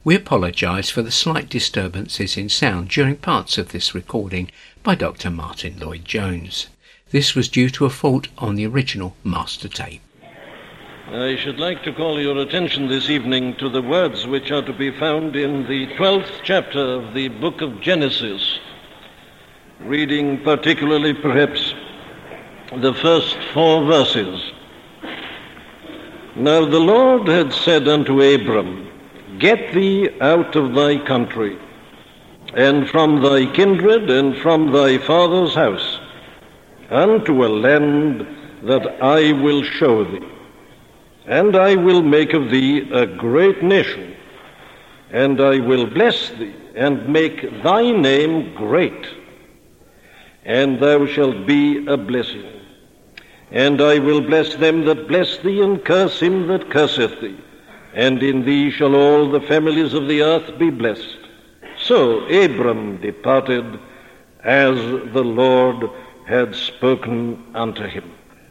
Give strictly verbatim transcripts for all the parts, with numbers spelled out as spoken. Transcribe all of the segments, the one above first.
We apologise for the slight disturbances in sound during parts of this recording by Doctor Martin Lloyd-Jones. This was due to a fault on the original master tape. I should like to call your attention this evening to the words which are to be found in the twelfth chapter of the book of Genesis, reading particularly perhaps the first four verses. Now the Lord had said unto Abram, Get thee out of thy country, and from thy kindred, and from thy father's house, unto a land that I will show thee. And I will make of thee a great nation, and I will bless thee, and make thy name great, and thou shalt be a blessing. And I will bless them that bless thee, and curse him that curseth thee. And in thee shall all the families of the earth be blessed. So Abram departed, as the Lord had spoken unto him.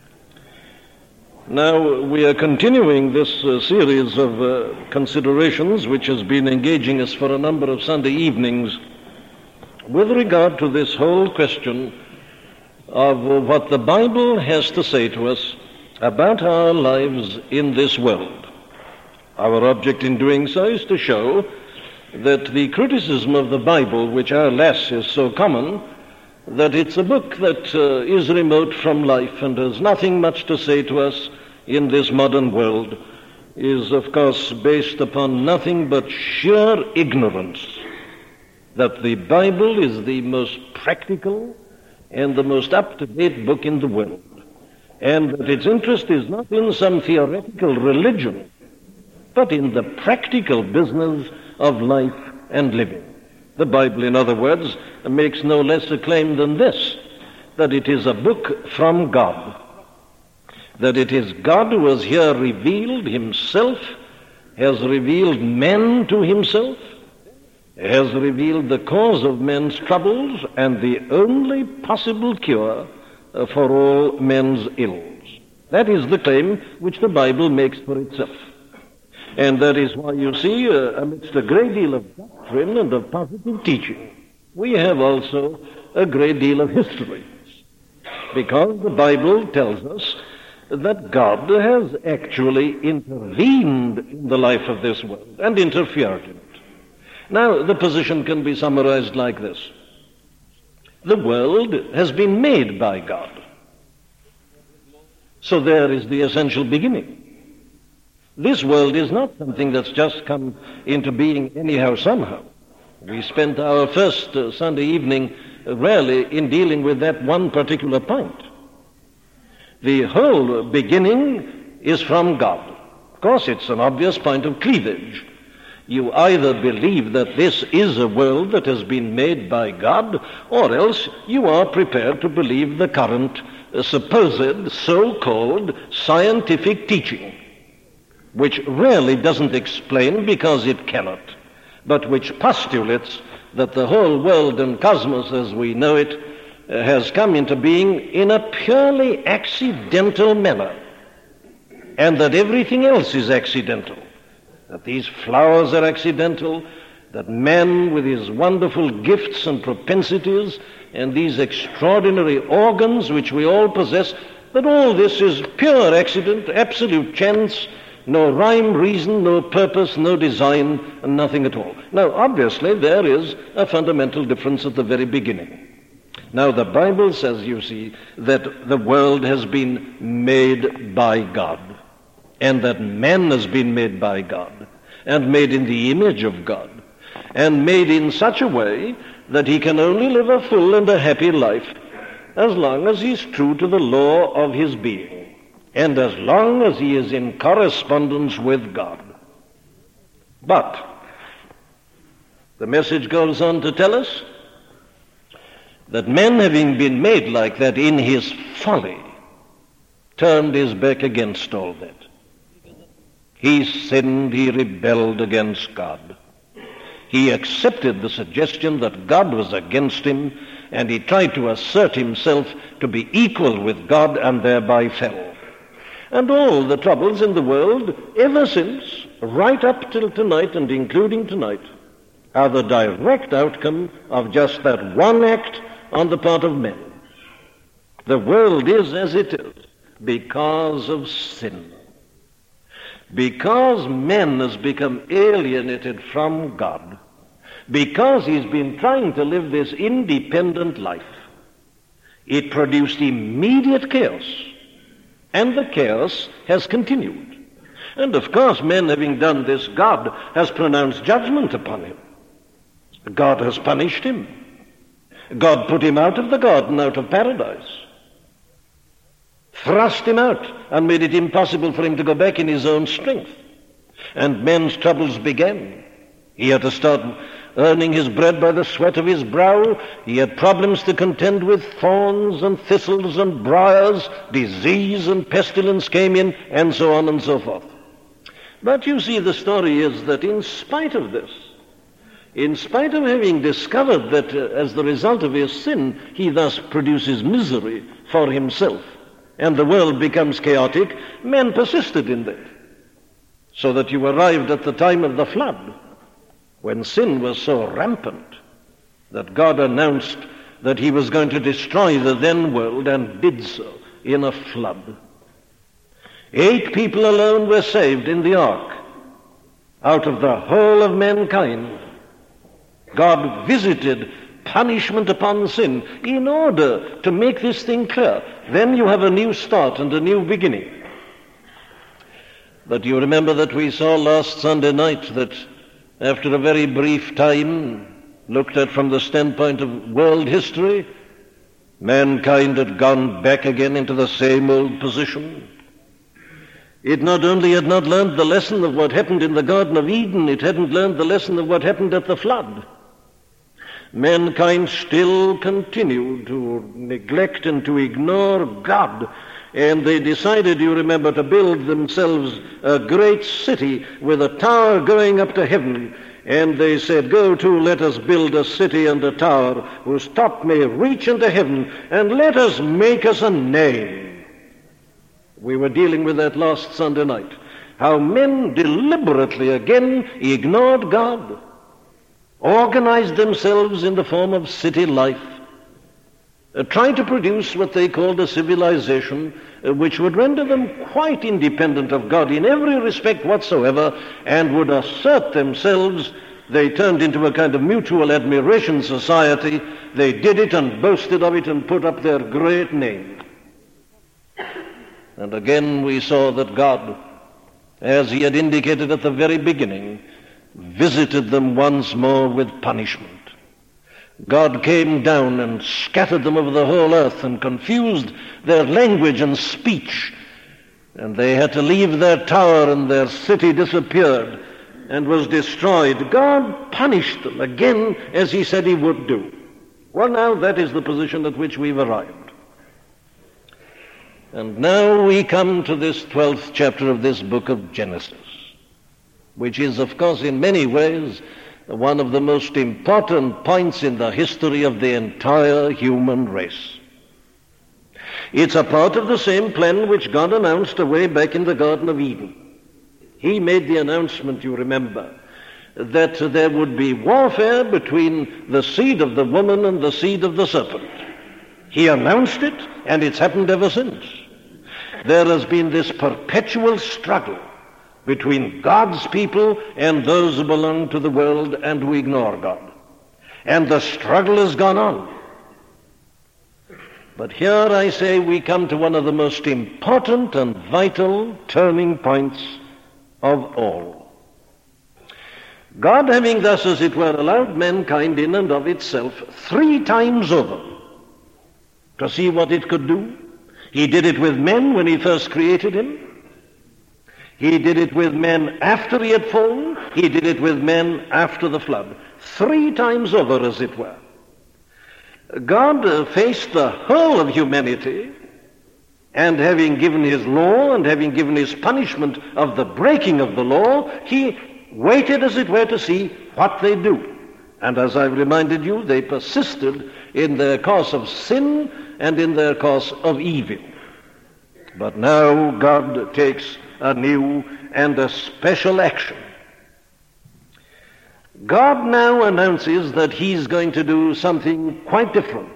Now we are continuing this uh, series of uh, considerations which has been engaging us for a number of Sunday evenings with regard to this whole question of uh, what the Bible has to say to us about our lives in this world. Our object in doing so is to show that the criticism of the Bible, which alas is so common, that it's a book that uh, is remote from life and has nothing much to say to us in this modern world, is of course based upon nothing but sheer ignorance, that the Bible is the most practical and the most up-to-date book in the world, and that its interest is not in some theoretical religion, but in the practical business of life and living. The Bible, in other words, makes no less a claim than this, that it is a book from God, that it is God who has here revealed himself, has revealed men to himself, has revealed the cause of men's troubles and the only possible cure for all men's ills. That is the claim which the Bible makes for itself. And that is why you see, uh, amidst a great deal of doctrine and of positive teaching, we have also a great deal of history. Because the Bible tells us that God has actually intervened in the life of this world and interfered in it. Now, the position can be summarized like this. The world has been made by God. So there is the essential beginning. This world is not something that's just come into being anyhow, somehow. We spent our first uh, Sunday evening uh, rarely in dealing with that one particular point. The whole beginning is from God. Of course, it's an obvious point of cleavage. You either believe that this is a world that has been made by God, or else you are prepared to believe the current uh, supposed so-called scientific teaching, which rarely doesn't explain because it cannot, but which postulates that the whole world and cosmos as we know it uh, has come into being in a purely accidental manner, and that everything else is accidental, that these flowers are accidental, that man with his wonderful gifts and propensities and these extraordinary organs which we all possess, that all this is pure accident, absolute chance, no rhyme, reason, no purpose, no design, and nothing at all. Now, obviously, there is a fundamental difference at the very beginning. Now, the Bible says, you see, that the world has been made by God, and that man has been made by God, and made in the image of God, and made in such a way that he can only live a full and a happy life as long as he's true to the law of his being, and as long as he is in correspondence with God. But the message goes on to tell us that man, having been made like that in his folly, turned his back against all that. He sinned, he rebelled against God. He accepted the suggestion that God was against him, and he tried to assert himself to be equal with God, and thereby fell. And all the troubles in the world ever since, right up till tonight and including tonight, are the direct outcome of just that one act on the part of men. The world is as it is because of sin. Because man has become alienated from God, because he's been trying to live this independent life, it produced immediate chaos, and the chaos has continued. And of course, men having done this, God has pronounced judgment upon him. God has punished him. God put him out of the garden, out of paradise, thrust him out and made it impossible for him to go back in his own strength. And men's troubles began. He had to start earning his bread by the sweat of his brow. He had problems to contend with. Thorns and thistles and briars, disease and pestilence came in, and so on and so forth. But you see, the story is that in spite of this, in spite of having discovered that uh, as the result of his sin, he thus produces misery for himself, and the world becomes chaotic, men persisted in that. So that you arrived at the time of the flood, when sin was so rampant that God announced that he was going to destroy the then world, and did so in a flood. Eight people alone were saved in the ark out of the whole of mankind. God visited punishment upon sin in order to make this thing clear. Then you have a new start and a new beginning. But you remember that we saw last Sunday night that after a very brief time, looked at from the standpoint of world history, mankind had gone back again into the same old position. It not only had not learned the lesson of what happened in the Garden of Eden, it hadn't learned the lesson of what happened at the flood. Mankind still continued to neglect and to ignore God, and they decided, you remember, to build themselves a great city with a tower going up to heaven. And they said, go to, let us build a city and a tower whose top may reach into heaven, and let us make us a name. We were dealing with that last Sunday night, how men deliberately again ignored God, organized themselves in the form of city life, uh, trying to produce what they called a civilization uh, which would render them quite independent of God in every respect whatsoever, and would assert themselves. They turned into a kind of mutual admiration society. They did it and boasted of it and put up their great name. And again we saw that God, as he had indicated at the very beginning, visited them once more with punishment. God came down and scattered them over the whole earth and confused their language and speech. And they had to leave their tower, and their city disappeared and was destroyed. God punished them again, as he said he would do. Well, now that is the position at which we've arrived. And now we come to this twelfth chapter of this book of Genesis, which is, of course, in many ways one of the most important points in the history of the entire human race. It's a part of the same plan which God announced away back in the Garden of Eden. He made the announcement, you remember, that there would be warfare between the seed of the woman and the seed of the serpent. He announced it, and it's happened ever since. There has been this perpetual struggle between God's people and those who belong to the world and who ignore God. And the struggle has gone on. But here I say we come to one of the most important and vital turning points of all. God, having thus, as it were, allowed mankind in and of itself three times over to see what it could do. He did it with men when he first created him. He did it with men after he had fallen. He did it with men after the flood. Three times over, as it were. God uh, faced the whole of humanity, and having given his law and having given his punishment of the breaking of the law, he waited, as it were, to see what they do. And as I've reminded you, they persisted in their course of sin and in their course of evil. But now God takes a new and a special action. God now announces that he's going to do something quite different.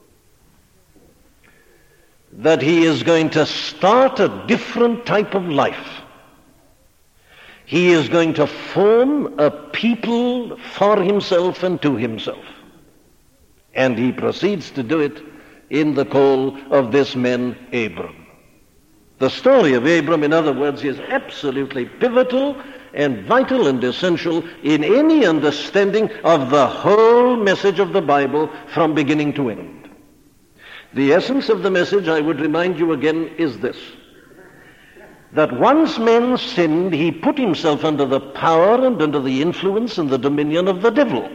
That he is going to start a different type of life. He is going to form a people for himself and to himself. And he proceeds to do it in the call of this man, Abram. The story of Abram, in other words, is absolutely pivotal and vital and essential in any understanding of the whole message of the Bible from beginning to end. The essence of the message, I would remind you again, is this: that once man sinned, he put himself under the power and under the influence and the dominion of the devil,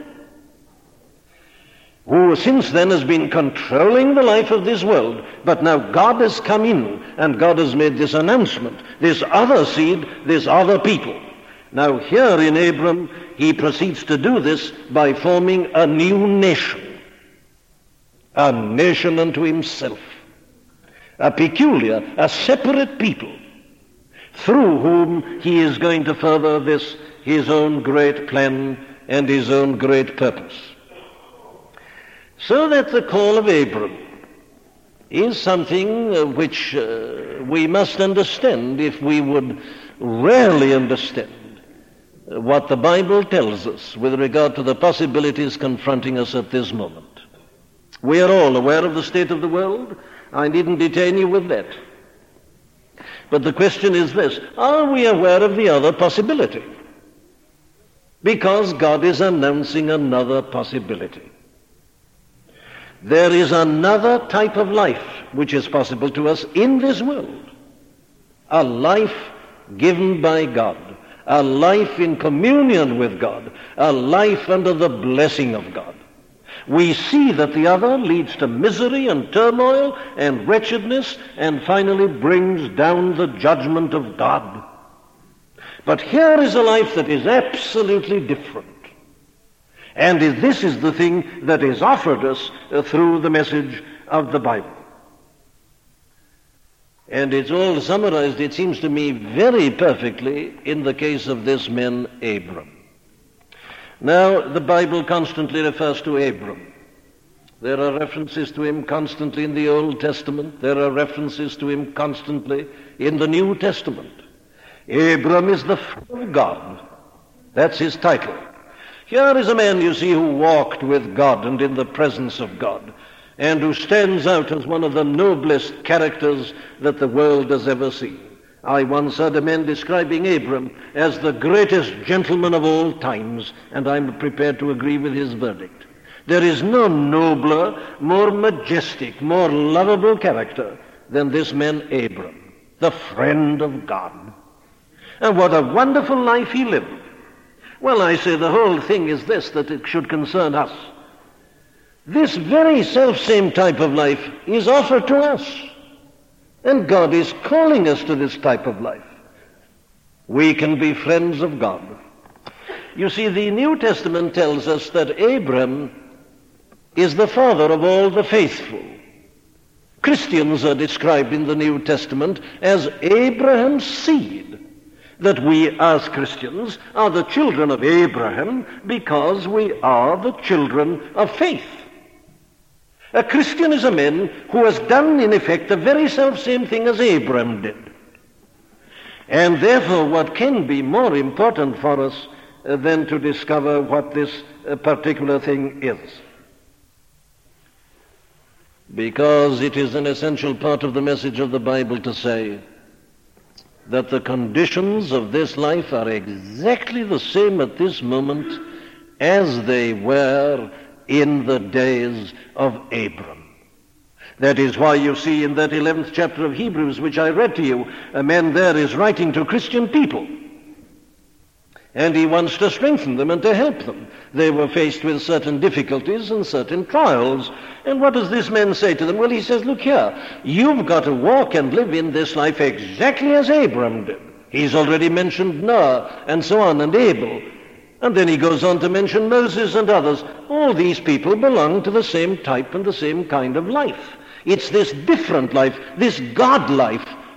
who since then has been controlling the life of this world. But now God has come in, and God has made this announcement, this other seed, this other people. Now here in Abram, he proceeds to do this by forming a new nation, a nation unto himself, a peculiar, a separate people, through whom he is going to further this, his own great plan and his own great purpose. So that the call of Abram is something uh, which uh, we must understand if we would really understand uh, what the Bible tells us with regard to the possibilities confronting us at this moment. We are all aware of the state of the world. I needn't detain you with that. But the question is this: are we aware of the other possibility? Because God is announcing another possibility. There is another type of life which is possible to us in this world. A life given by God. A life in communion with God. A life under the blessing of God. We see that the other leads to misery and turmoil and wretchedness and finally brings down the judgment of God. But here is a life that is absolutely different. And this is the thing that is offered us uh, through the message of the Bible. And it's all summarized, it seems to me, very perfectly in the case of this man, Abram. Now, the Bible constantly refers to Abram. There are references to him constantly in the Old Testament. There are references to him constantly in the New Testament. Abram is the friend of God. That's his title. Here is a man, you see, who walked with God and in the presence of God, and who stands out as one of the noblest characters that the world has ever seen. I once heard a man describing Abram as the greatest gentleman of all times, and I'm prepared to agree with his verdict. There is no nobler, more majestic, more lovable character than this man Abram, the friend of God. And what a wonderful life he lived. Well, I say the whole thing is this, that it should concern us. This very self-same type of life is offered to us. And God is calling us to this type of life. We can be friends of God. You see, the New Testament tells us that Abram is the father of all the faithful. Christians are described in the New Testament as Abraham's seed. That we as Christians are the children of Abraham because we are the children of faith. A Christian is a man who has done, in effect, the very self-same thing as Abraham did. And therefore, what can be more important for us uh, than to discover what this uh, particular thing is? Because it is an essential part of the message of the Bible to say that the conditions of this life are exactly the same at this moment as they were in the days of Abram. That is why you see in that eleventh chapter of Hebrews, which I read to you, a man there is writing to Christian people. And he wants to strengthen them and to help them. They were faced with certain difficulties and certain trials. And what does this man say to them? Well, he says, look here, you've got to walk and live in this life exactly as Abram did. He's already mentioned Noah and so on, and Abel. And then he goes on to mention Moses and others. All these people belong to the same type and the same kind of life. It's this different life, this God life,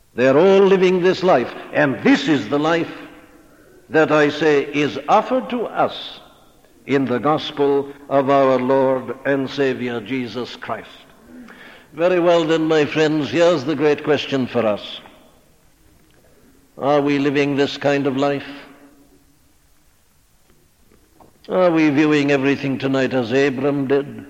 They're all living this life, and this is the life that I say is offered to us in the gospel of our Lord and Savior Jesus Christ. Very well then, my friends, here's the great question for us. Are we living this kind of life? Are we viewing everything tonight as Abram did?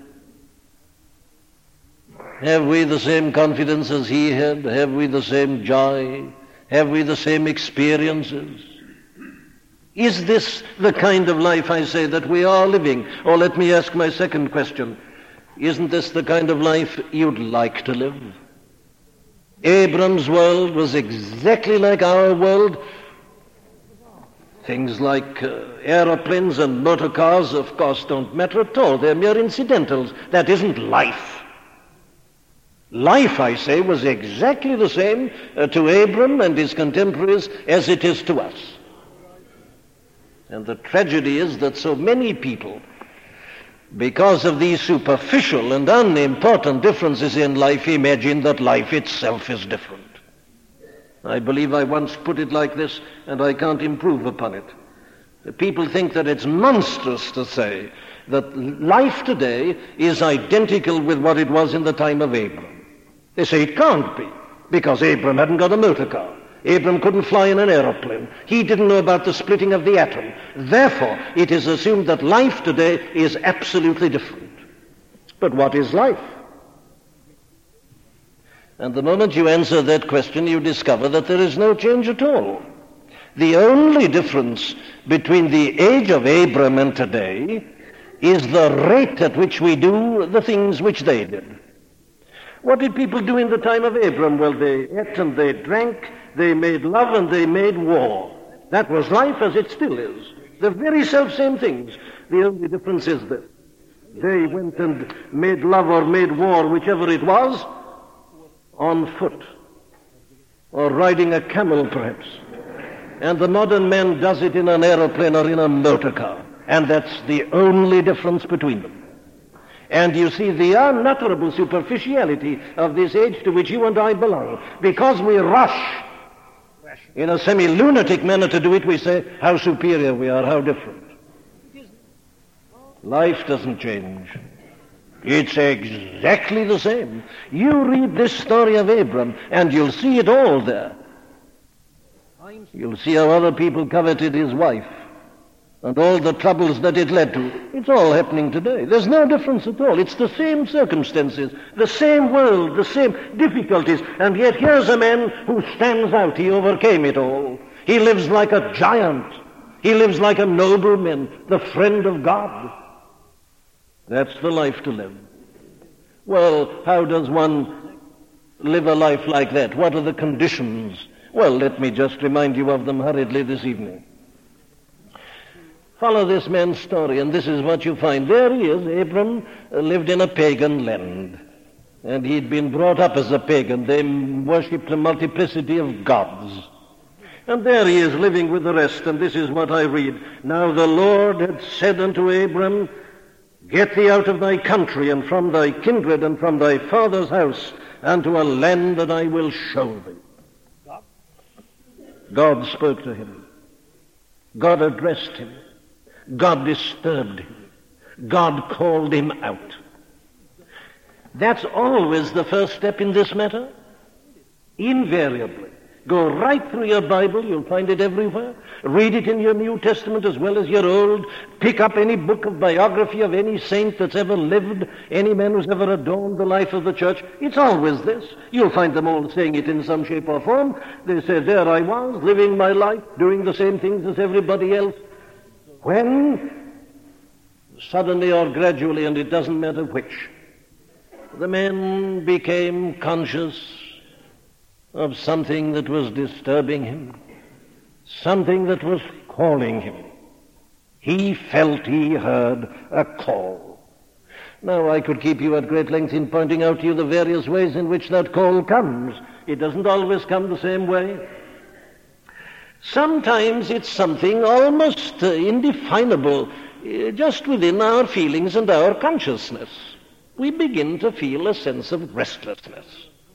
Have we the same confidence as he had? Have we the same joy? Have we the same experiences? Is this the kind of life, I say, that we are living? Or let me ask my second question. Isn't this the kind of life you'd like to live? Abram's world was exactly like our world. Things like uh, aeroplanes and motor cars, of course, don't matter at all. They're mere incidentals. That isn't life. Life, I say, was exactly the same uh, to Abram and his contemporaries as it is to us. And the tragedy is that so many people, because of these superficial and unimportant differences in life, imagine that life itself is different. I believe I once put it like this, and I can't improve upon it. The people think that it's monstrous to say that life today is identical with what it was in the time of Abram. They say it can't be, because Abram hadn't got a motor car. Abram couldn't fly in an aeroplane. He didn't know about the splitting of the atom. Therefore, it is assumed that life today is absolutely different. But what is life? And the moment you answer that question, you discover that there is no change at all. The only difference between the age of Abram and today is the rate at which we do the things which they did. What did people do in the time of Abram? Well, they ate and they drank, they made love and they made war. That was life as it still is. The very self-same things. The only difference is this. They went and made love or made war, whichever it was, on foot, or riding a camel perhaps. And the modern man does it in an aeroplane or in a motor car. And that's the only difference between them. And you see the unutterable superficiality of this age to which you and I belong. Because we rush in a semi-lunatic manner to do it, we say how superior we are, how different. Life doesn't change. It's exactly the same. You read this story of Abram, and you'll see it all there. You'll see how other people coveted his wife, and all the troubles that it led to. It's all happening today. There's no difference at all. It's the same circumstances, the same world, the same difficulties, and yet here's a man who stands out. He overcame it all. He lives like a giant. He lives like a nobleman, the friend of God. That's the life to live. Well, how does one live a life like that? What are the conditions? Well, let me just remind you of them hurriedly this evening. Follow this man's story, and this is what you find. There he is. Abram lived in a pagan land, and he'd been brought up as a pagan. They worshipped a multiplicity of gods. And there he is living with the rest, and this is what I read. Now the Lord had said unto Abram, Get thee out of thy country, and from thy kindred, and from thy father's house, unto a land that I will show thee. God spoke to him. God addressed him. God disturbed him. God called him out. That's always the first step in this matter. Invariably. Go right through your Bible. You'll find it everywhere. Read it in your New Testament as well as your Old. Pick up any book of biography of any saint that's ever lived, any man who's ever adorned the life of the church. It's always this. You'll find them all saying it in some shape or form. They say, there I was, living my life, doing the same things as everybody else. When, suddenly or gradually, and it doesn't matter which, the man became conscious of something that was disturbing him, something that was calling him. He felt he heard a call. Now, I could keep you at great length in pointing out to you the various ways in which that call comes. It doesn't always come the same way. Sometimes it's something almost uh, indefinable, uh, just within our feelings and our consciousness. We begin to feel a sense of restlessness.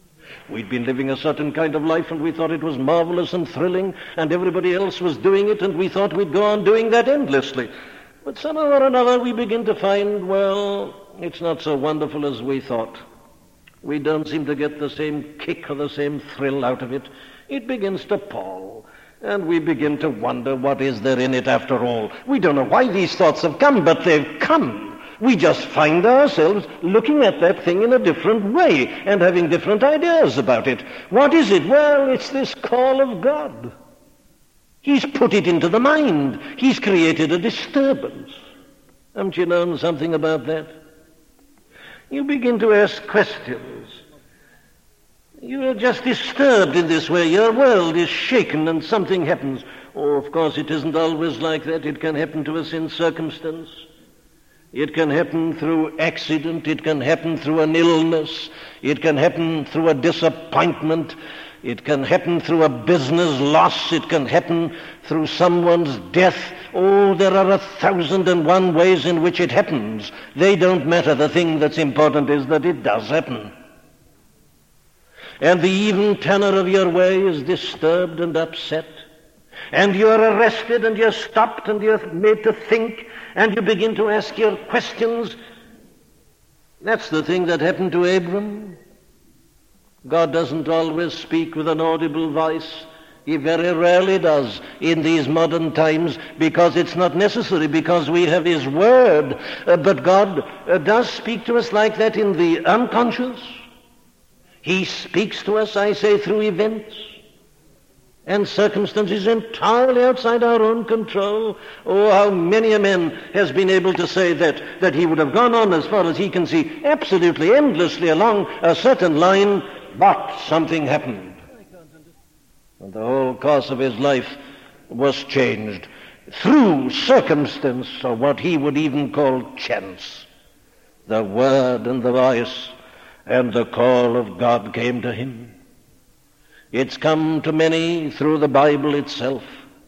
We'd been living a certain kind of life, and we thought it was marvelous and thrilling, and everybody else was doing it, and we thought we'd go on doing that endlessly. But somehow or another we begin to find, well, it's not so wonderful as we thought. We don't seem to get the same kick or the same thrill out of it. It begins to pall, and we begin to wonder what is there in it after all. We don't know why these thoughts have come, but they've come. We just find ourselves looking at that thing in a different way and having different ideas about it. What is it? Well, it's this call of God. He's put it into the mind. He's created a disturbance. Haven't you known something about that? You begin to ask questions. You are just disturbed in this way. Your world is shaken and something happens. Oh, of course, it isn't always like that. It can happen to us in circumstance. It can happen through accident. It can happen through an illness. It can happen through a disappointment. It can happen through a business loss. It can happen through someone's death. Oh, there are a thousand and one ways in which it happens. They don't matter. The thing that's important is that it does happen. And the even tenor of your way is disturbed and upset. And you're arrested and you're stopped and you're made to think and you begin to ask your questions. That's the thing that happened to Abram. God doesn't always speak with an audible voice. He very rarely does in these modern times because it's not necessary, because we have His Word. Uh, but God uh, does speak to us like that in the unconscious. He speaks to us, I say, through events and circumstances entirely outside our own control. Oh, how many a man has been able to say that, that he would have gone on as far as he can see, absolutely endlessly along a certain line, but something happened. And the whole course of his life was changed through circumstance, or what he would even call chance. The word and the voice and the call of God came to him. It's come to many through the Bible itself.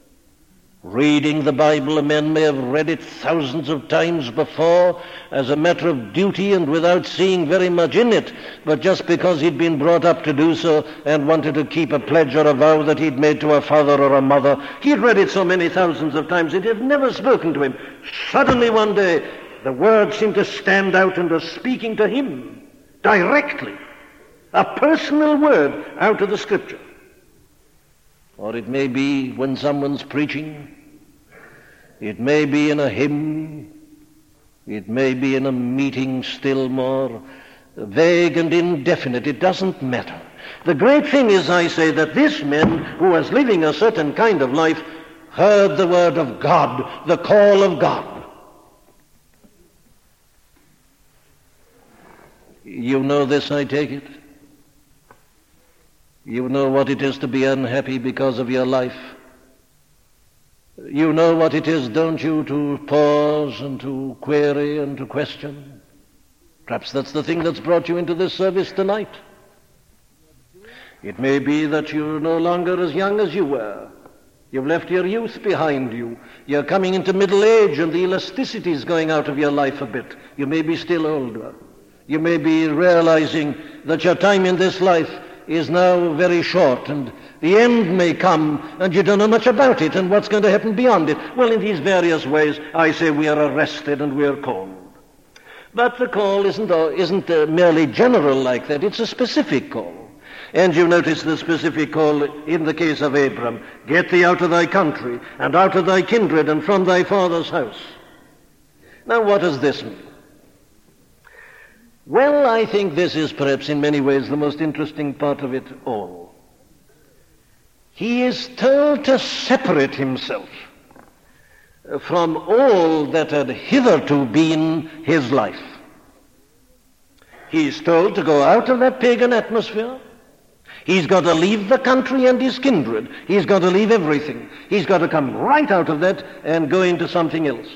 Reading the Bible, a man may have read it thousands of times before as a matter of duty and without seeing very much in it, but just because he'd been brought up to do so and wanted to keep a pledge or a vow that he'd made to a father or a mother. He'd read it so many thousands of times it had never spoken to him. Suddenly one day the word seemed to stand out and was speaking to him directly. A personal word out of the Scripture. Or it may be when someone's preaching. It may be in a hymn. It may be in a meeting still more vague and indefinite. It doesn't matter. The great thing is, I say, that this man who was living a certain kind of life heard the word of God, the call of God. You know this, I take it? You know what it is to be unhappy because of your life. You know what it is, don't you, to pause and to query and to question. Perhaps that's the thing that's brought you into this service tonight. It may be that you're no longer as young as you were. You've left your youth behind you. You're coming into middle age and the elasticity is going out of your life a bit. You may be still older. You may be realizing that your time in this life is now very short, and the end may come, and you don't know much about it, and what's going to happen beyond it. Well, in these various ways, I say we are arrested and we are called. But the call isn't, uh, isn't uh, merely general like that. It's a specific call. And you notice the specific call in the case of Abram. Get thee out of thy country, and out of thy kindred, and from thy father's house. Now, what does this mean? Well, I think this is perhaps in many ways the most interesting part of it all. He is told to separate himself from all that had hitherto been his life. He is told to go out of that pagan atmosphere. He's got to leave the country and his kindred. He's got to leave everything. He's got to come right out of that and go into something else.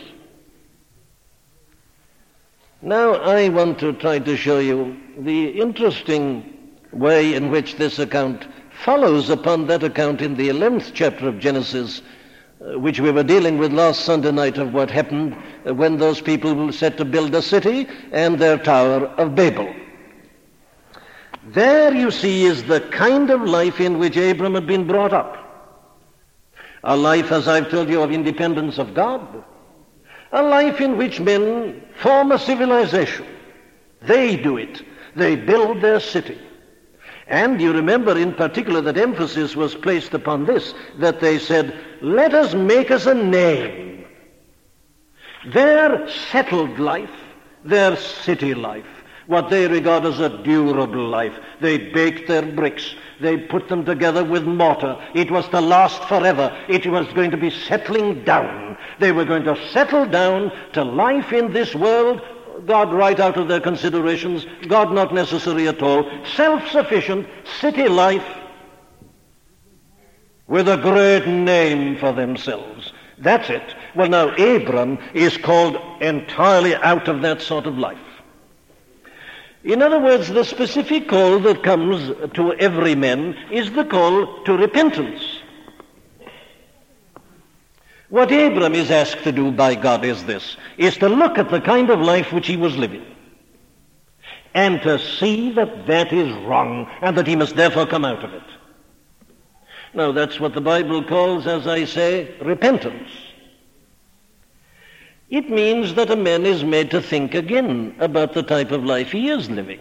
Now, I want to try to show you the interesting way in which this account follows upon that account in the eleventh chapter of Genesis, uh, which we were dealing with last Sunday night, of what happened uh, when those people set to build a city and their Tower of Babel. There, you see, is the kind of life in which Abram had been brought up. A life, as I've told you, of independence of God. A life in which men form a civilization. They do it. They build their city. And you remember in particular that emphasis was placed upon this, that they said, let us make us a name. Their settled life, their city life, what they regard as a durable life. They baked their bricks. They put them together with mortar. It was to last forever. It was going to be settling down. They were going to settle down to life in this world, God right out of their considerations, God not necessary at all, self-sufficient city life with a great name for themselves. That's it. Well, now, Abram is called entirely out of that sort of life. In other words, the specific call that comes to every man is the call to repentance. What Abram is asked to do by God is this, is to look at the kind of life which he was living and to see that that is wrong and that he must therefore come out of it. Now, that's what the Bible calls, as I say, repentance. It means that a man is made to think again about the type of life he is living.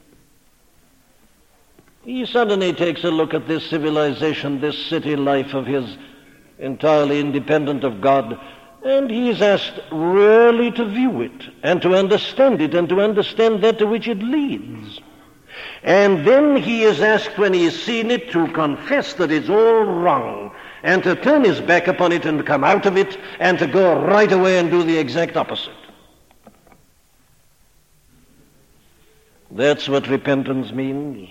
He suddenly takes a look at this civilization, this city life of his, entirely independent of God, and he is asked really to view it and to understand it and to understand that to which it leads. And then he is asked, when he has seen it, to confess that it's all wrong and to turn his back upon it and come out of it and to go right away and do the exact opposite. That's what repentance means.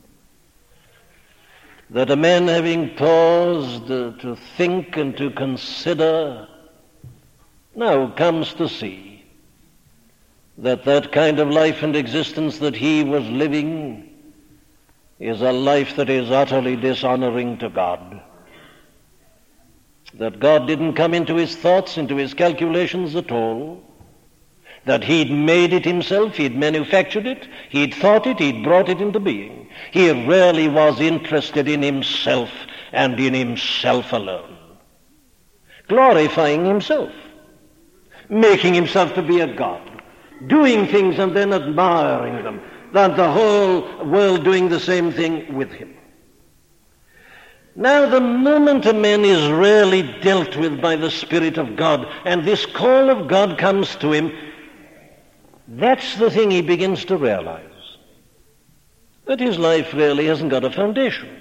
That a man, having paused uh, to think and to consider, now comes to see that that kind of life and existence that he was living is a life that is utterly dishonoring to God. That God didn't come into his thoughts, into his calculations at all. That he'd made it himself, he'd manufactured it, he'd thought it, he'd brought it into being. He really was interested in himself and in himself alone. Glorifying himself, making himself to be a god, doing things and then admiring them, that the whole world doing the same thing with him. Now, the moment a man is really dealt with by the Spirit of God, and this call of God comes to him, that's the thing he begins to realize, that his life really hasn't got a foundation,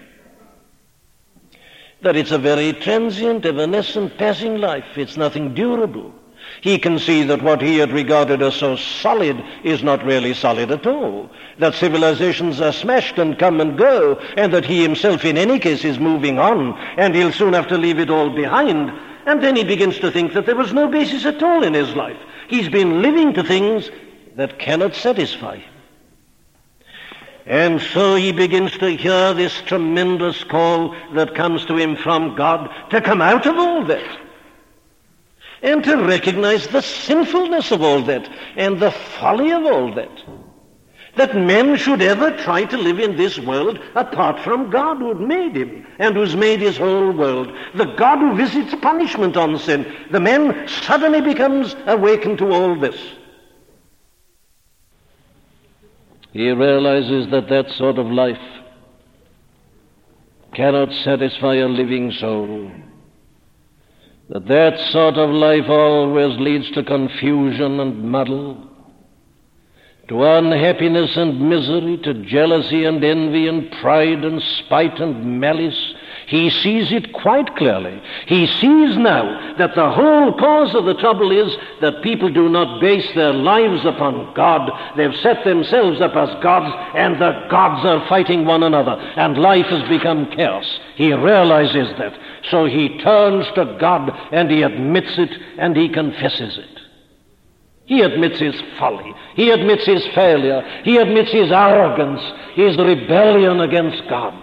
that it's a very transient, evanescent, passing life. It's nothing durable. He can see that what he had regarded as so solid is not really solid at all, that civilizations are smashed and come and go, and that he himself in any case is moving on, and he'll soon have to leave it all behind. And then he begins to think that there was no basis at all in his life. He's been living to things that cannot satisfy him. And so he begins to hear this tremendous call that comes to him from God to come out of all that, and to recognize the sinfulness of all that and the folly of all that. That men should ever try to live in this world apart from God who made him and who's made his whole world. The God who visits punishment on sin. The man suddenly becomes awakened to all this. He realizes that that sort of life cannot satisfy a living soul. That that sort of life always leads to confusion and muddle, to unhappiness and misery, to jealousy and envy and pride and spite and malice. He sees it quite clearly. He sees now that the whole cause of the trouble is that people do not base their lives upon God. They've set themselves up as gods, and the gods are fighting one another, and life has become chaos. He realizes that. So he turns to God, and he admits it, and he confesses it. He admits his folly. He admits his failure. He admits his arrogance, his rebellion against God.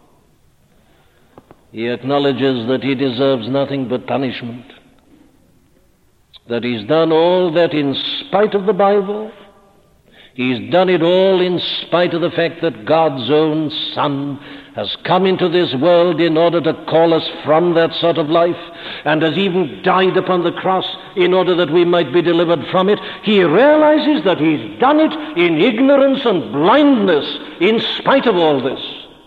He acknowledges that he deserves nothing but punishment, that he's done all that in spite of the Bible, He's done it all in spite of the fact that God's own Son has come into this world in order to call us from that sort of life, and has even died upon the cross in order that we might be delivered from it. He realizes that he's done it in ignorance and blindness in spite of all this.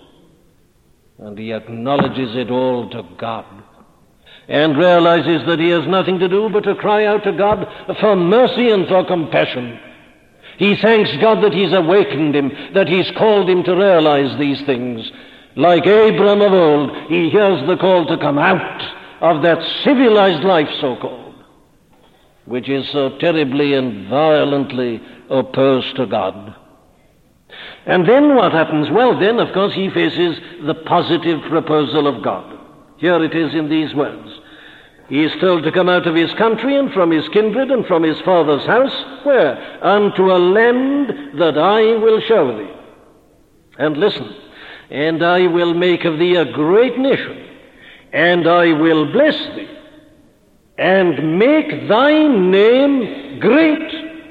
And he acknowledges it all to God, and realizes that he has nothing to do but to cry out to God for mercy and for compassion. He thanks God that he's awakened him, that he's called him to realize these things. Like Abram of old, he hears the call to come out of that civilized life, so-called, which is so terribly and violently opposed to God. And then what happens? Well, then, of course, he faces the positive proposal of God. Here it is in these words. He is told to come out of his country and from his kindred and from his father's house. Where? Unto a land that I will show thee. And listen, and I will make of thee a great nation, and I will bless thee, and make thy name great,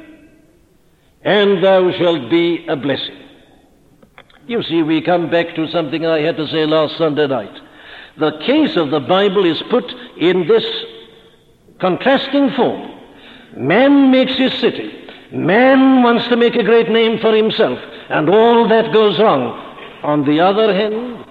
and thou shalt be a blessing. You see, we come back to something I had to say last Sunday night. The case of the Bible is put in this contrasting form. Man makes his city. Man wants to make a great name for himself, and all that goes wrong. On the other hand,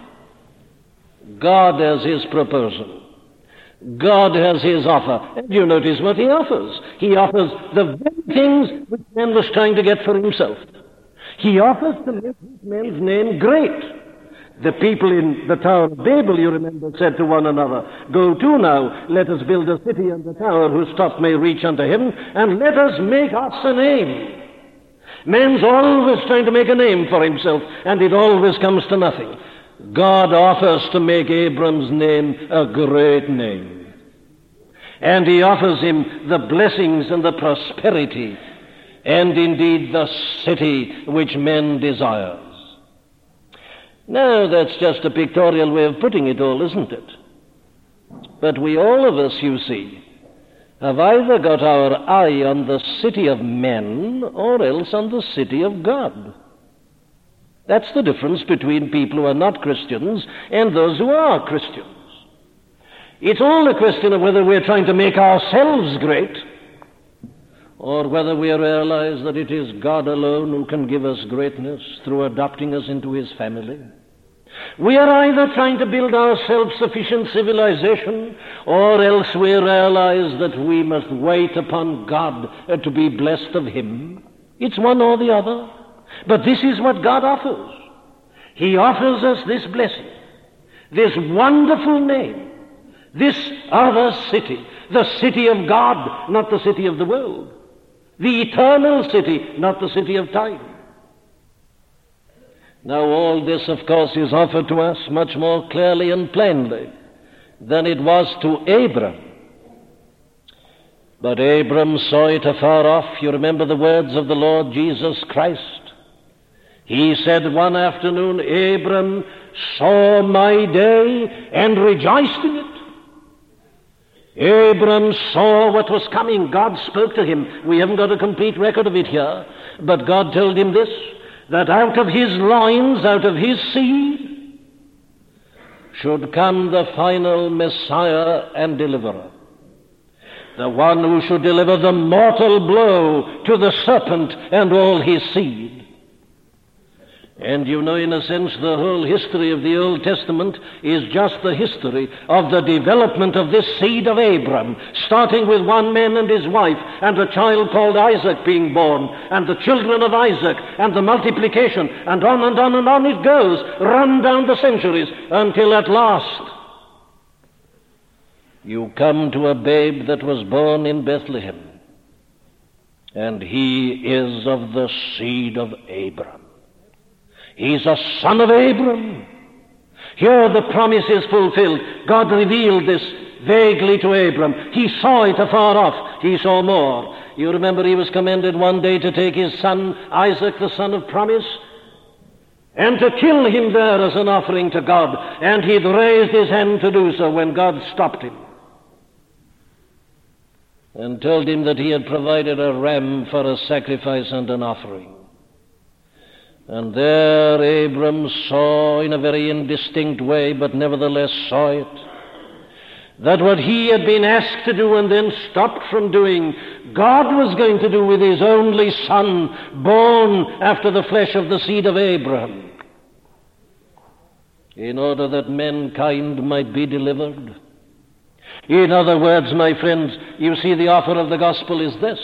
God has his proposal. God has his offer. And you notice what he offers. He offers the very things which man was trying to get for himself. He offers to make his man's name great. The people in the Tower of Babel, you remember, said to one another, Go to now, let us build a city and a tower whose top may reach unto heaven, and let us make us a name. Man's always trying to make a name for himself, and it always comes to nothing. God offers to make Abram's name a great name. And he offers him the blessings and the prosperity, and indeed the city which men desires. Now, that's just a pictorial way of putting it all, isn't it? But we, all of us, you see, have either got our eye on the city of men or else on the city of God. That's the difference between people who are not Christians and those who are Christians. It's all a question of whether we're trying to make ourselves great, or whether we realize that it is God alone who can give us greatness through adopting us into his family. We are either trying to build our self-sufficient civilization, or else we realize that we must wait upon God to be blessed of him. It's one or the other. But this is what God offers. He offers us this blessing, this wonderful name, this other city, the city of God, not the city of the world. The eternal city, not the city of time. Now all this, of course, is offered to us much more clearly and plainly than it was to Abram. But Abram saw it afar off. You remember the words of the Lord Jesus Christ. He said one afternoon, Abram saw my day and rejoiced in it. Abram saw what was coming. God spoke to him. We haven't got a complete record of it here, but God told him this, that out of his loins, out of his seed, should come the final Messiah and deliverer, the one who should deliver the mortal blow to the serpent and all his seed. And you know, in a sense, the whole history of the Old Testament is just the history of the development of this seed of Abram, starting with one man and his wife, and a child called Isaac being born, and the children of Isaac, and the multiplication, and on and on and on it goes, run down the centuries, until at last you come to a babe that was born in Bethlehem, and he is of the seed of Abram. He's a son of Abram. Here the promise is fulfilled. God revealed this vaguely to Abram. He saw it afar off. He saw more. You remember he was commanded one day to take his son, Isaac, the son of promise, and to kill him there as an offering to God. And he'd raised his hand to do so when God stopped him and told him that he had provided a ram for a sacrifice and an offering. And there Abram saw in a very indistinct way, but nevertheless saw it, that what he had been asked to do and then stopped from doing, God was going to do with his only son, born after the flesh of the seed of Abraham, in order that mankind might be delivered. In other words, my friends, you see, the offer of the gospel is this.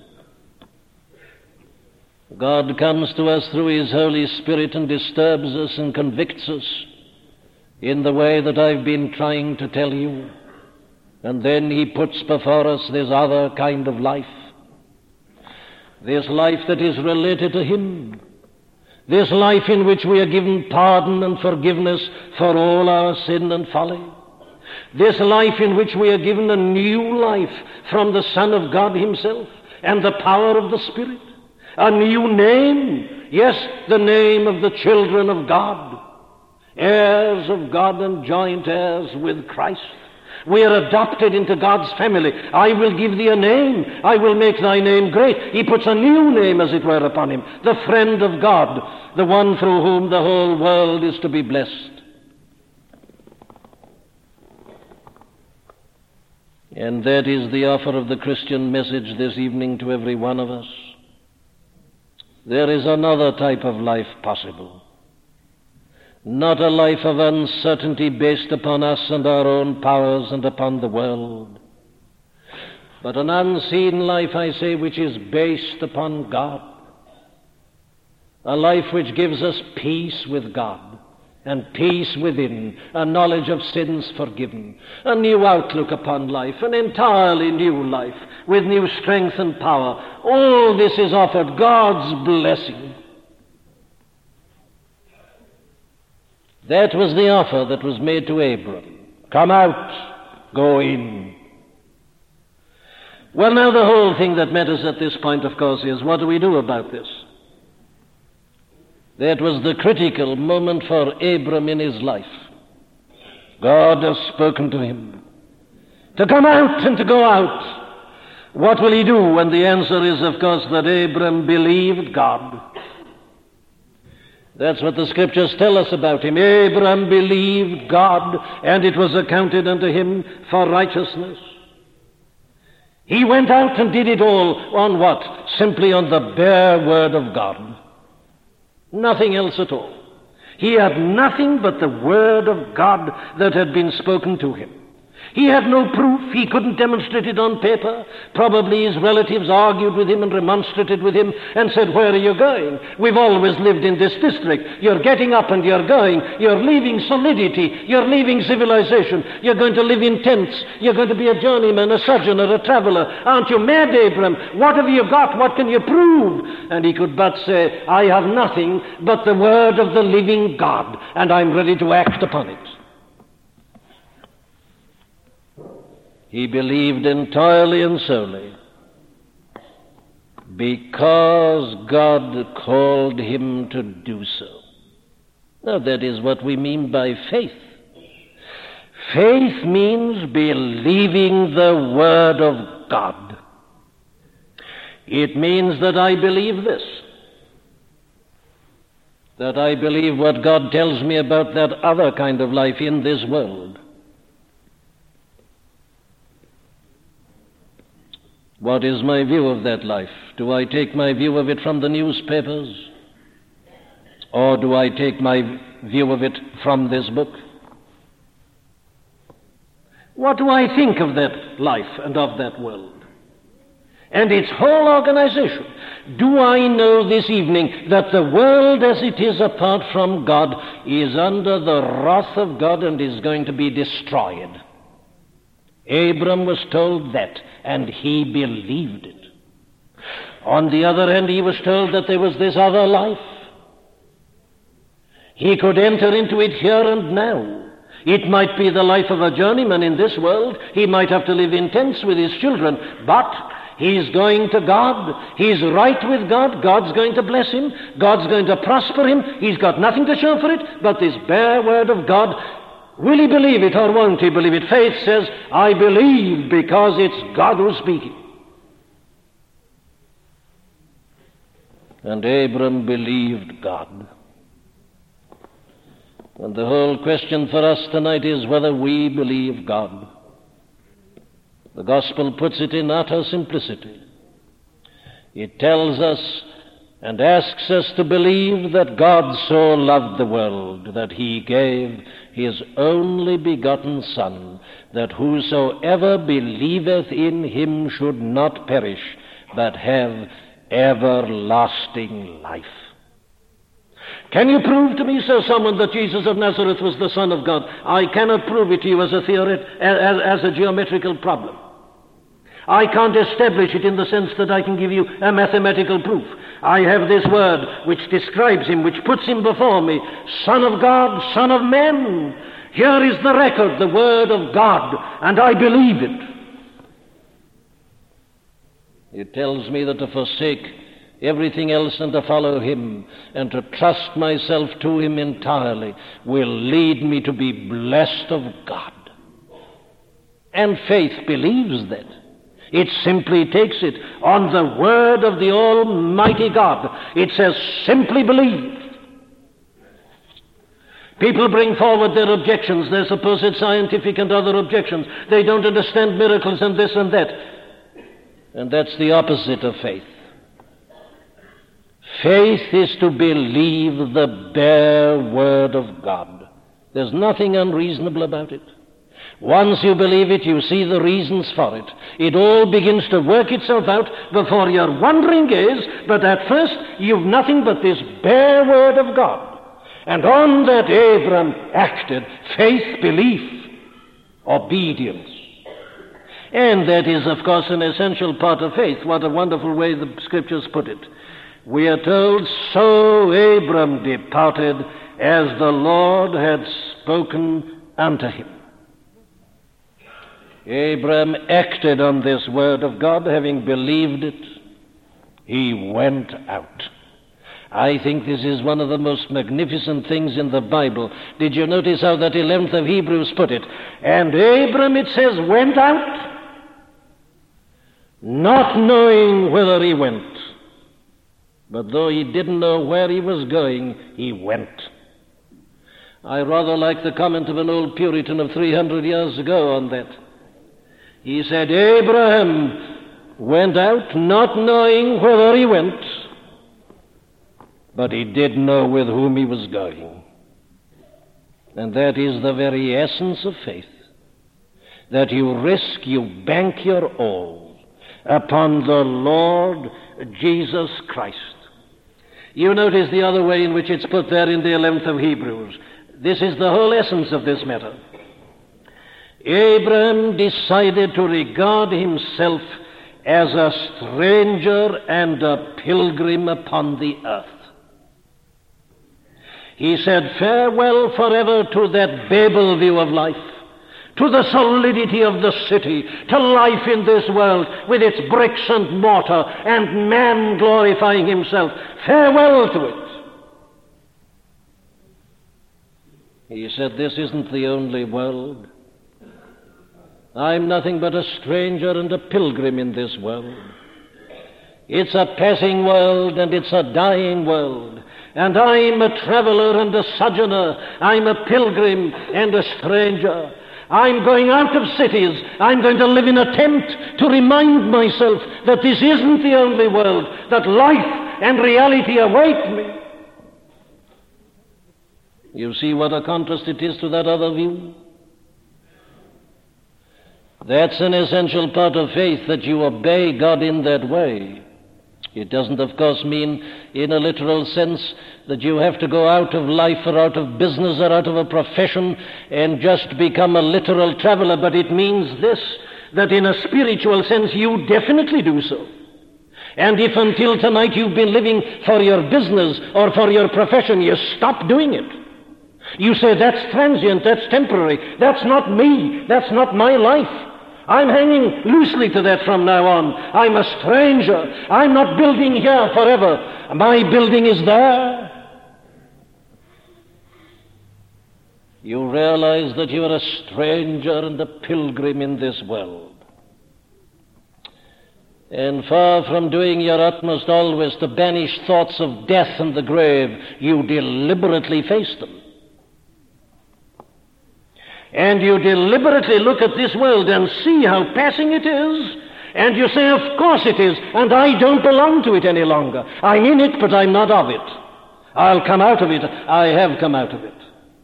God comes to us through his Holy Spirit and disturbs us and convicts us in the way that I've been trying to tell you. And then he puts before us this other kind of life, this life that is related to him, this life in which we are given pardon and forgiveness for all our sin and folly, this life in which we are given a new life from the Son of God himself and the power of the Spirit, a new name, yes, the name of the children of God, heirs of God and joint heirs with Christ. We are adopted into God's family. I will give thee a name. I will make thy name great. He puts a new name, as it were, upon him. The friend of God, the one through whom the whole world is to be blessed. And that is the offer of the Christian message this evening to every one of us. There is another type of life possible. Not a life of uncertainty based upon us and our own powers and upon the world, but an unseen life, I say, which is based upon God. A life which gives us peace with God and peace within, a knowledge of sins forgiven, a new outlook upon life, an entirely new life with new strength and power. All this is offered, God's blessing. That was the offer that was made to Abram. Come out, go in. Well, now the whole thing that matters at this point, of course, is what do we do about this? That was the critical moment for Abram in his life. God has spoken to him to come out and to go out. What will he do? And the answer is, of course, that Abram believed God. That's what the Scriptures tell us about him. Abram believed God, and it was accounted unto him for righteousness. He went out and did it all on what? Simply on the bare word of God. Nothing else at all. He had nothing but the word of God that had been spoken to him. He had no proof. He couldn't demonstrate it on paper. Probably his relatives argued with him and remonstrated with him and said, where are you going? We've always lived in this district. You're getting up and you're going. You're leaving solidity. You're leaving civilization. You're going to live in tents. You're going to be a journeyman, a sojourner, a traveler. Aren't you mad, Abram? What have you got? What can you prove? And he could but say, I have nothing but the word of the living God, and I'm ready to act upon it. He believed entirely and solely because God called him to do so. Now, that is what we mean by faith. Faith means believing the Word of God. It means that I believe this, that I believe what God tells me about that other kind of life in this world. What is my view of that life? Do I take my view of it from the newspapers? Or do I take my view of it from this book? What do I think of that life and of that world? And its whole organization. Do I know this evening that the world as it is apart from God is under the wrath of God and is going to be destroyed? Abram was told that, and he believed it. On the other hand, he was told that there was this other life. He could enter into it here and now. It might be the life of a journeyman in this world. He might have to live in tents with his children, but he's going to God. He's right with God. God's going to bless him. God's going to prosper him. He's got nothing to show for it but this bare word of God. Will he believe it or won't he believe it? Faith says, I believe because it's God who's speaking. And Abram believed God. And the whole question for us tonight is whether we believe God. The gospel puts it in utter simplicity. It tells us and asks us to believe that God so loved the world that he gave his only begotten Son, that whosoever believeth in him should not perish, but have everlasting life. Can you prove to me, says someone, that Jesus of Nazareth was the Son of God? I cannot prove it to you as a theoret- as, as a geometrical problem. I can't establish it in the sense that I can give you a mathematical proof. I have this word which describes him, which puts him before me, Son of God, Son of Man. Here is the record, the word of God, and I believe it. It tells me that to forsake everything else and to follow him and to trust myself to him entirely will lead me to be blessed of God. And faith believes that. It simply takes it on the word of the Almighty God. It says, simply believe. People bring forward their objections, their supposed scientific and other objections. They don't understand miracles and this and that. And that's the opposite of faith. Faith is to believe the bare word of God. There's nothing unreasonable about it. Once you believe it, you see the reasons for it. It all begins to work itself out before your wondering gaze, but at first you've nothing but this bare word of God. And on that Abram acted, faith, belief, obedience. And that is, of course, an essential part of faith. What a wonderful way the Scriptures put it. We are told, so Abram departed as the Lord had spoken unto him. Abram acted on this word of God, having believed it. He went out. I think this is one of the most magnificent things in the Bible. Did you notice how that eleventh of Hebrews put it? And Abram, it says, went out, not knowing whither he went. But though he didn't know where he was going, he went. I rather like the comment of an old Puritan of three hundred years ago on that. He said, Abraham went out not knowing whither he went, but he did know with whom he was going. And that is the very essence of faith, that you risk, you bank your all upon the Lord Jesus Christ. You notice the other way in which it's put there in the eleventh of Hebrews. This is the whole essence of this matter. Abraham decided to regard himself as a stranger and a pilgrim upon the earth. He said farewell forever to that Babel view of life, to the solidity of the city, to life in this world with its bricks and mortar and man glorifying himself. Farewell to it. He said, this isn't the only world. I'm nothing but a stranger and a pilgrim in this world. It's a passing world and it's a dying world. And I'm a traveler and a sojourner. I'm a pilgrim and a stranger. I'm going out of cities. I'm going to live in a tent to remind myself that this isn't the only world, that life and reality await me. You see what a contrast it is to that other view? That's an essential part of faith, that you obey God in that way. It doesn't, of course, mean in a literal sense that you have to go out of life or out of business or out of a profession and just become a literal traveler, but it means this, that in a spiritual sense you definitely do so. And if until tonight you've been living for your business or for your profession, you stop doing it. You say, that's transient, that's temporary, that's not me, that's not my life. I'm hanging loosely to that from now on. I'm a stranger. I'm not building here forever. My building is there. You realize that you are a stranger and a pilgrim in this world. And far from doing your utmost always to banish thoughts of death and the grave, you deliberately face them. And you deliberately look at this world and see how passing it is, and you say, of course it is, and I don't belong to it any longer. I'm in it, but I'm not of it. I'll come out of it. I have come out of it.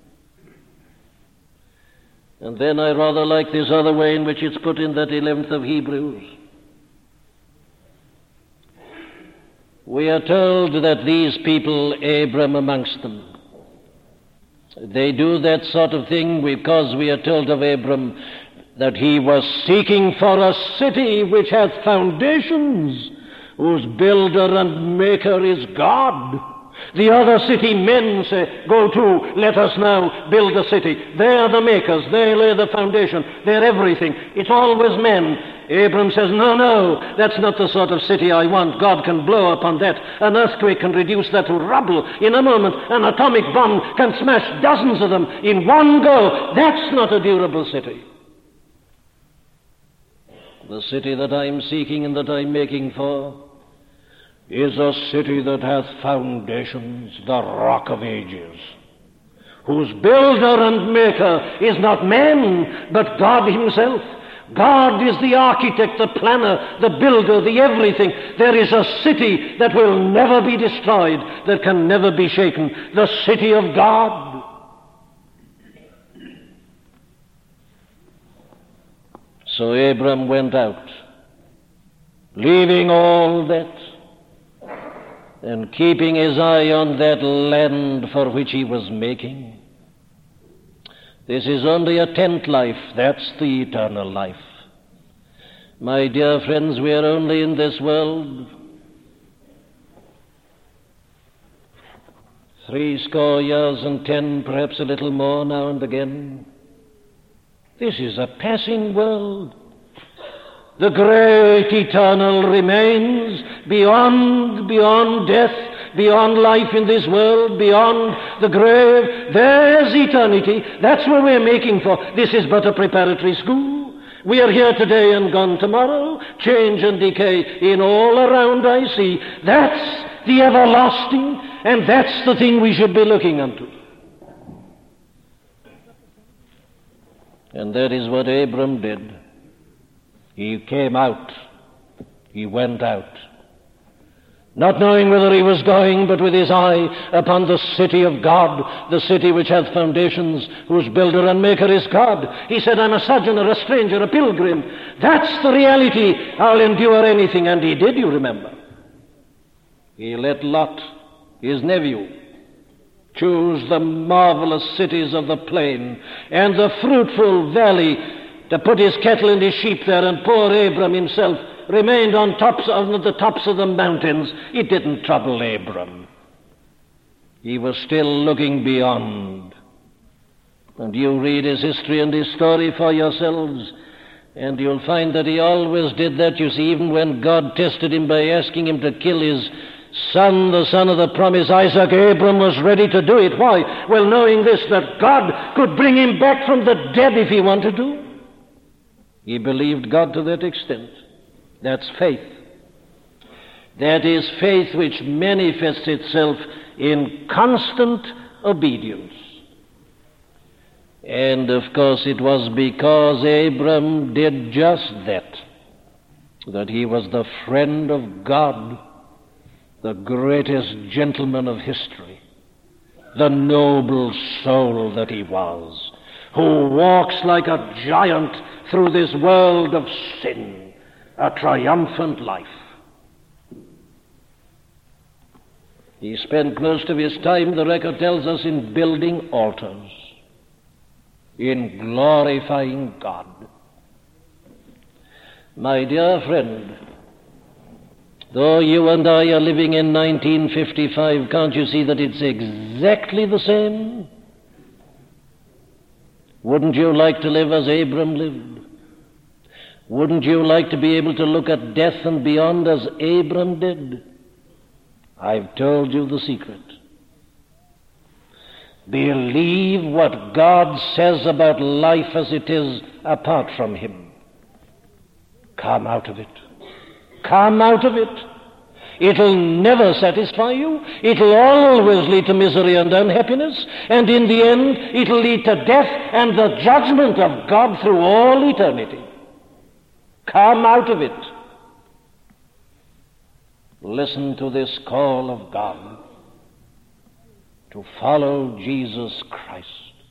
And then I rather like this other way in which it's put in that eleventh of Hebrews. We are told that these people, Abram amongst them, they do that sort of thing because we are told of Abram that he was seeking for a city which hath foundations, whose builder and maker is God. The other city men say, go to, let us now build a city. They're the makers, they lay the foundation, they're everything. It's always men. Abram says, no, no, that's not the sort of city I want. God can blow upon that. An earthquake can reduce that to rubble in a moment. An atomic bomb can smash dozens of them in one go. That's not a durable city. The city that I'm seeking and that I'm making for is a city that hath foundations, the rock of ages, whose builder and maker is not man, but God himself. God is the architect, the planner, the builder, the everything. There is a city that will never be destroyed, that can never be shaken, the city of God. So Abram went out, leaving all that, and keeping his eye on that land for which he was making. This is only a tent life. That's the eternal life. My dear friends, we are only in this world three score years and ten, perhaps a little more now and again. This is a passing world. The great eternal remains beyond, beyond death, beyond life in this world, beyond the grave. There's eternity. That's what we're making for. This is but a preparatory school. We are here today and gone tomorrow. Change and decay in all around I see. That's the everlasting, and that's the thing we should be looking unto. And that is what Abram did. He came out. He went out. Not knowing whither he was going, but with his eye upon the city of God, the city which hath foundations, whose builder and maker is God. He said, I'm a sojourner, a stranger, a pilgrim. That's the reality. I'll endure anything. And he did, you remember. He let Lot, his nephew, choose the marvelous cities of the plain and the fruitful valley to put his cattle and his sheep there, and poor Abram himself remained on tops of the tops of the mountains. It didn't trouble Abram. He was still looking beyond. And you read his history and his story for yourselves, and you'll find that he always did that. You see, even when God tested him by asking him to kill his son, the son of the promise, Isaac, Abram was ready to do it. Why? Well, knowing this, that God could bring him back from the dead if he wanted to. He believed God to that extent. That's faith. That is faith which manifests itself in constant obedience. And of course it was because Abram did just that, that he was the friend of God, the greatest gentleman of history, the noble soul that he was, who walks like a giant through this world of sin, a triumphant life. He spent most of his time, the record tells us, in building altars, in glorifying God. My dear friend, though you and I are living in nineteen fifty-five, can't you see that it's exactly the same? Wouldn't you like to live as Abram lived? Wouldn't you like to be able to look at death and beyond as Abram did? I've told you the secret. Believe what God says about life as it is apart from Him. Come out of it. Come out of it. It'll never satisfy you. It'll always lead to misery and unhappiness. And in the end, it'll lead to death and the judgment of God through all eternity. Come out of it. Listen to this call of God to follow Jesus Christ.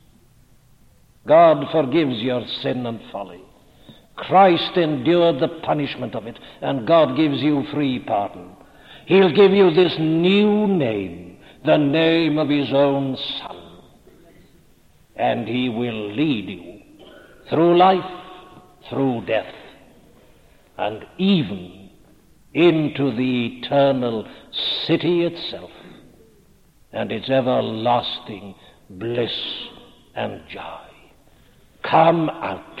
God forgives your sin and folly. Christ endured the punishment of it, and God gives you free pardon. He'll give you this new name, the name of his own Son. And he will lead you through life, through death, and even into the eternal city itself and its everlasting bliss and joy. Come out.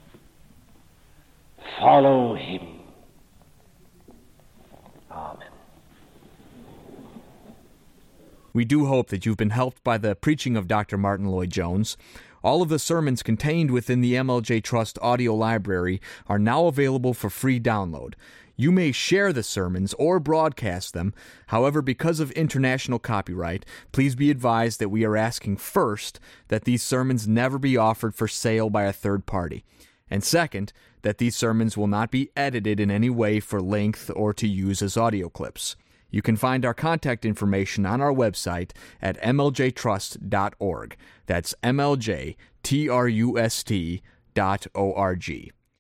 Follow him. Amen. We do hope that you've been helped by the preaching of Doctor Martyn Lloyd-Jones. All of the sermons contained within the M L J Trust audio library are now available for free download. You may share the sermons or broadcast them. However, because of international copyright, please be advised that we are asking first that these sermons never be offered for sale by a third party. And second, that these sermons will not be edited in any way for length or to use as audio clips. You can find our contact information on our website at m l j trust dot org. That's M L J T R U S T dot O R G.